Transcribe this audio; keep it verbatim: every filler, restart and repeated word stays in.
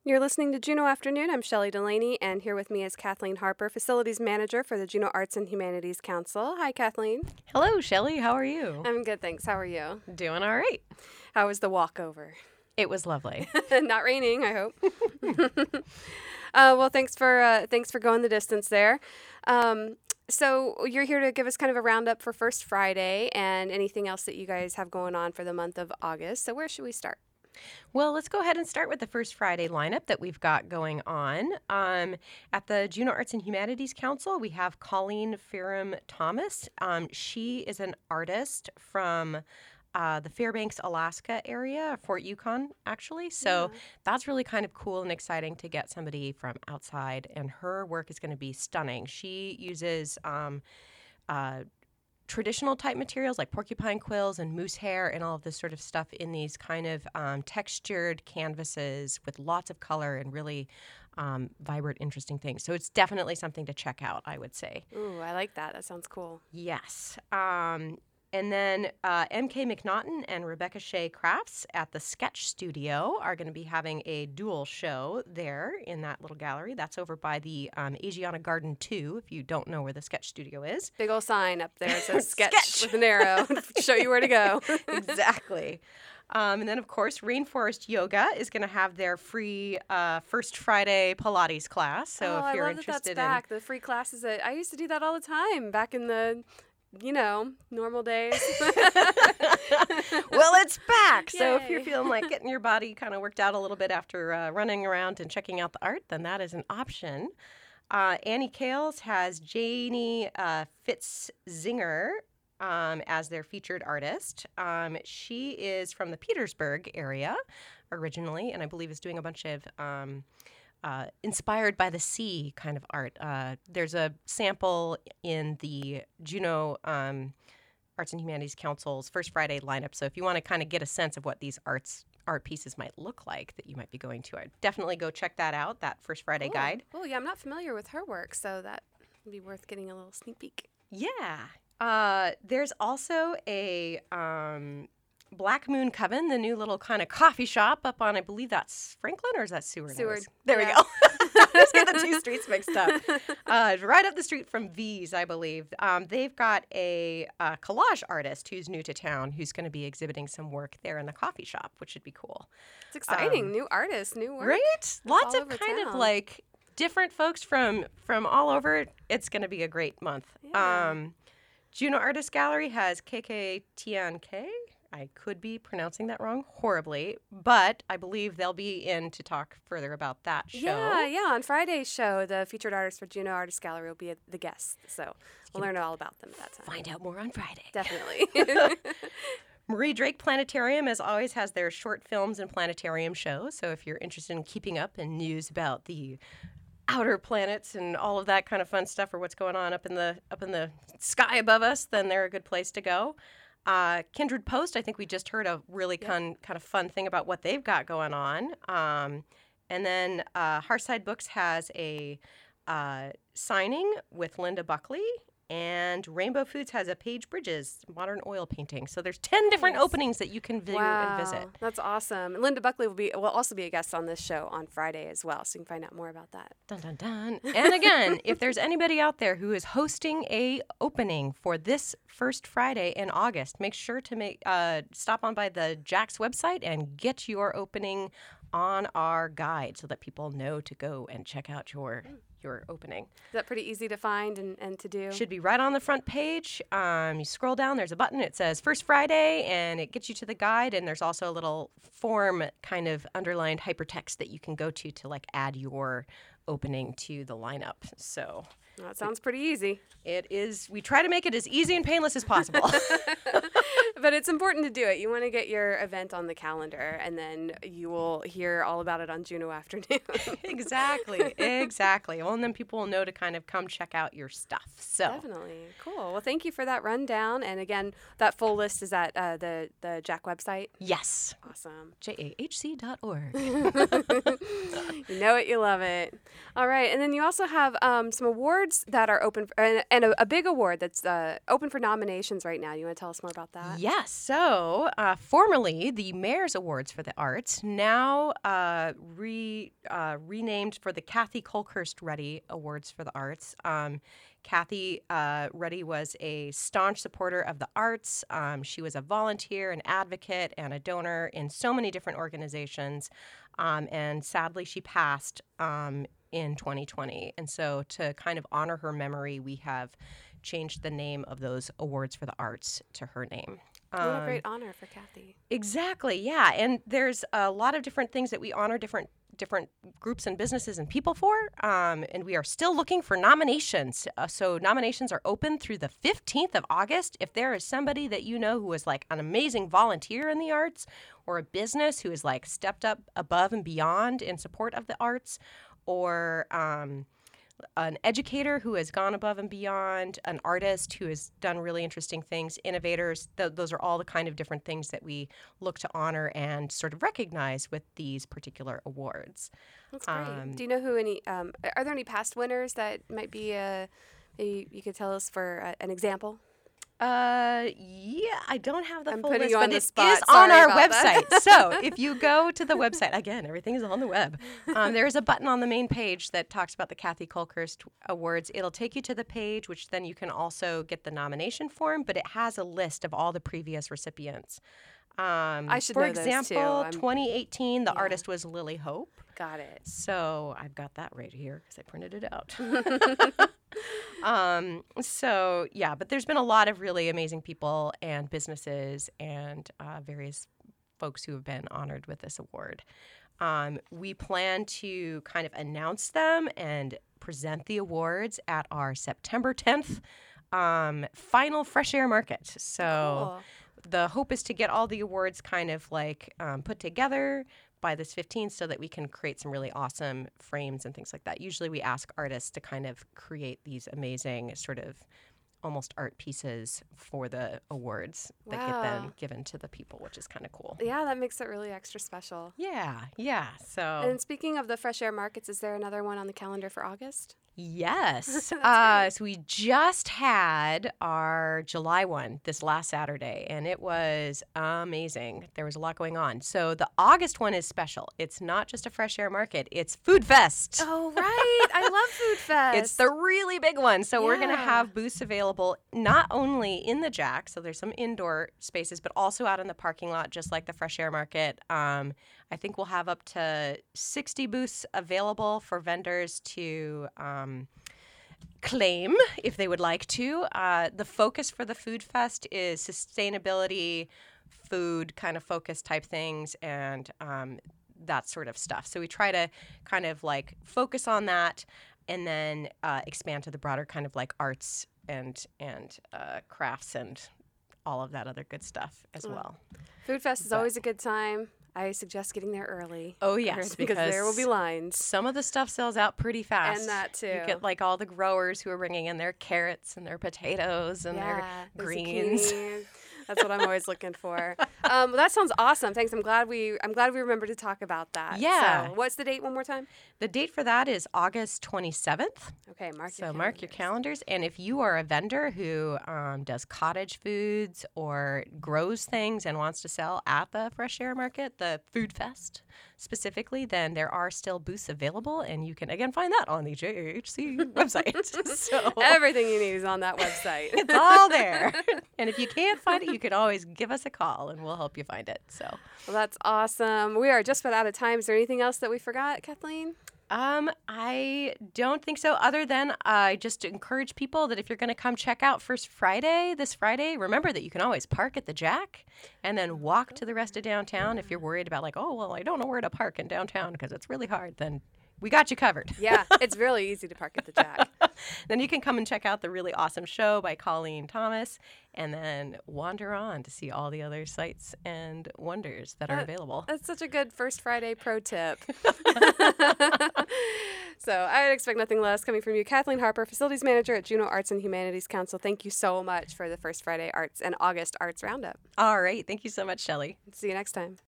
You're listening to Juneau Afternoon. I'm Shelley Delaney, and here with me is Kathleen Harper, Facilities Manager for the Juneau Arts and Humanities Council. Hi, Kathleen. Hello, Shelley. How are you? I'm good, thanks. How are you? Doing all right. How was the walkover? It was lovely. Not raining, I hope. uh, well, thanks for uh, thanks for going the distance there. Um, so you're here to give us kind of a roundup for First Friday and anything else that you guys have going on for the month of August. So where should we start? Well, let's go ahead and start with the First Friday lineup that we've got going on. Um, at the Juneau Arts and Humanities Council, we have Colleen Ferrum Thomas. Um, she is an artist from uh, the Fairbanks, Alaska area, Fort Yukon, actually. So yeah. That's really kind of cool and exciting to get somebody from outside, and her work is going to be stunning. She uses um, uh, traditional type materials like porcupine quills and moose hair and all of this sort of stuff in these kind of um, textured canvases with lots of color and really um, vibrant, interesting things. So it's definitely something to check out, I would say. Ooh, I like that. That sounds cool. Yes. Um, and then uh, M K McNaughton and Rebecca Shea Crafts at the Sketch Studio are going to be having a dual show there in that little gallery. That's over by the um, Asiana Garden two, if you don't know where the Sketch Studio is. Big old sign up there. It says sketch, sketch with an arrow to show you where to go. Exactly. Um, and then, of course, Rainforest Yoga is going to have their free uh, First Friday Pilates class. So oh, if you're I love interested that that's back. In the free classes that I used to do that all the time back in the you know, normal days. Well, it's back. So Yay. If you're feeling like getting your body kind of worked out a little bit after uh, running around and checking out the art, then that is an option. Uh, Annie Kales has Janie uh, Fitzzinger um, as their featured artist. Um, she is from the Petersburg area originally, and I believe is doing a bunch of um, Uh, inspired by the sea kind of art. Uh, there's a sample in the Juneau um, Arts and Humanities Council's First Friday lineup. So if you want to kind of get a sense of what these arts art pieces might look like that you might be going to, I'd definitely go check that out, that First Friday cool. guide. Oh, yeah, I'm not familiar with her work, so that would be worth getting a little sneak peek. Yeah. Uh, there's also a... Um, Black Moon Coven, the new little kind of coffee shop up on, I believe that's Franklin, or is that Seward? Seward. There yeah. we go. Let's get the two streets mixed up. Uh, right up the street from V's, I believe. Um, they've got a, a collage artist who's new to town who's going to be exhibiting some work there in the coffee shop, which should be cool. It's exciting. Um, new artists, new work. Right? Lots all of over kind town. of like different folks from, from all over. It's going to be a great month. Yeah. Um, Juneau Artist Gallery has K K Tian K. I could be pronouncing that wrong horribly, but I believe they'll be in to talk further about that show. Yeah, yeah. On Friday's show, the featured artist for Juneau Artist Gallery will be the guest, so we'll learn all about them at that time. Find out more on Friday. Definitely. Marie Drake Planetarium, as always, has their short films and planetarium show, so if you're interested in keeping up in news about the outer planets and all of that kind of fun stuff, or what's going on up in the up in the sky above us, then they're a good place to go. Uh, Kindred Post, I think we just heard a really yep. con, kind of fun thing about what they've got going on. Um, and then uh, Hearthside Books has a uh, signing with Linda Buckley, and Rainbow Foods has a Paige Bridges modern oil painting. So there's ten different nice. openings that you can view wow. and visit. That's awesome. Linda Buckley will be will also be a guest on this show on Friday as well, so you can find out more about that. Dun, dun, dun. And again, if there's anybody out there who is hosting a opening for this first Friday in August, make sure to make uh, stop on by the Jack's website and get your opening on our guide so that people know to go and check out your mm. your opening. Is that pretty easy to find and, and to do? Should be right on the front page. Um, you scroll down, there's a button. It says First Friday, and it gets you to the guide. And there's also a little form kind of underlined hypertext that you can go to to like add your opening to the lineup. So well, that sounds pretty easy. It is. We try to make it as easy and painless as possible. But it's important to do it. You want to get your event on the calendar, and then you will hear all about it on Juneau Afternoon. Exactly. Exactly. Well, and then people will know to kind of come check out your stuff. So definitely. Cool. Well, thank you for that rundown. And again, that full list is at uh, the, the Jack website? Yes. Awesome. J A H C dot org. You know it, you love it. All right, and then you also have um, some awards that are open, for, and, and a, a big award that's uh, open for nominations right now. You want to tell us more about that? Yes. So, uh, formerly the Mayor's Awards for the Arts, now uh, re uh, renamed for the Kathy Colkhurst Ruddy Awards for the Arts. Um, Kathy uh, Ruddy was a staunch supporter of the arts. Um, she was a volunteer, an advocate, and a donor in so many different organizations. Um, and sadly, she passed um, in twenty twenty. And so, to kind of honor her memory, we have changed the name of those awards for the arts to her name. What a Um, great honor for Kathy. Exactly, yeah. And there's a lot of different things that we honor different different groups and businesses and people for. Um, and we are still looking for nominations. Uh, so nominations are open through the fifteenth of August. If there is somebody that you know who is like an amazing volunteer in the arts, or a business who has like stepped up above and beyond in support of the arts, or um, an educator who has gone above and beyond, an artist who has done really interesting things, innovators. Th- those are all the kind of different things that we look to honor and sort of recognize with these particular awards. That's great. Um, Do you know who any? Um, are there any past winners that might be? Uh, maybe you could tell us for uh, an example. Uh, yeah, I don't have the I'm full putting list, you on but the it spot. is on Sorry our about that. website. So if you go to the website, again, everything is on the web. Um, there is a button on the main page that talks about the Kathy Colkhurst Awards. It'll take you to the page, which then you can also get the nomination form, but it has a list of all the previous recipients. Um, I should for know those, too. example, I'm- twenty eighteen, the Yeah. artist was Lily Hope. Got it. So I've got that right here because I printed it out. um, so, yeah, but there's been a lot of really amazing people and businesses and uh, various folks who have been honored with this award. Um, we plan to kind of announce them and present the awards at our September tenth um, final Fresh Air Market. So Cool. the hope is to get all the awards kind of like um, put together by this fifteenth so that we can create some really awesome frames and things like that. Usually we ask artists to kind of create these amazing sort of almost art pieces for the awards that get then Wow. given to the people, which is kind of cool. Yeah, that makes it really extra special. Yeah, yeah. So And speaking of the fresh air markets, is there another one on the calendar for August? yes. uh, so we just had our July one this last Saturday, and it was amazing. There was a lot going on. So the August one is special. It's not just a fresh air market, it's Food Fest. Oh, right. I love Food Fest. It's the really big one. So we're going to Yeah. have booths available not only in the Jack, so there's some indoor spaces, but also out in the parking lot, just like the Fresh Air Market. Um, I think we'll have up to sixty booths available for vendors to um, claim if they would like to. Uh, the focus for the Food Fest is sustainability, food kind of focus type things, and um, that sort of stuff. So we try to kind of like focus on that and then uh, expand to the broader kind of like arts and and uh, crafts and all of that other good stuff as Mm. well. Food Fest is But- always a good time. I suggest getting there early. Oh, yes, because there will be because lines. Some of the stuff sells out pretty fast. And that too. You get like all the growers who are bringing in their carrots and their potatoes and yeah, their the greens. zucchini. That's what I'm always looking for. Um, well, that sounds awesome. Thanks. I'm glad we I'm glad we remembered to talk about that. Yeah. So, what's the date one more time? The date for that is August twenty-seventh. Okay, mark So your mark your calendars. calendars. And if you are a vendor who um, does cottage foods or grows things and wants to sell at the Fresh Air Market, the Food Fest specifically, then there are still booths available. And you can, again, find that on the J H C website. So Everything you need is on that website. it's all there. And if you can't find it, you can always give us a call and we'll help you find it. So Well, that's awesome. We are just about out of time. Is there anything else that we forgot, Kathleen? Um, I don't think so. Other than I just encourage people that if you're going to come check out First Friday this Friday, remember that you can always park at the Jack and then walk to the rest of downtown. If you're worried about like, oh well, I don't know where to park in downtown because it's really hard, then we got you covered. Yeah, it's really easy to park at the Jack. Then you can come and check out the really awesome show by Colleen Thomas, and then wander on to see all the other sights and wonders that are That- available. That's such a good First Friday pro tip. So I would expect nothing less coming from you, Kathleen Harper, Facilities Manager at Juneau Arts and Humanities Council. Thank you so much for the First Friday Arts and August Arts Roundup. All right. Thank you so much, Shelley. See you next time.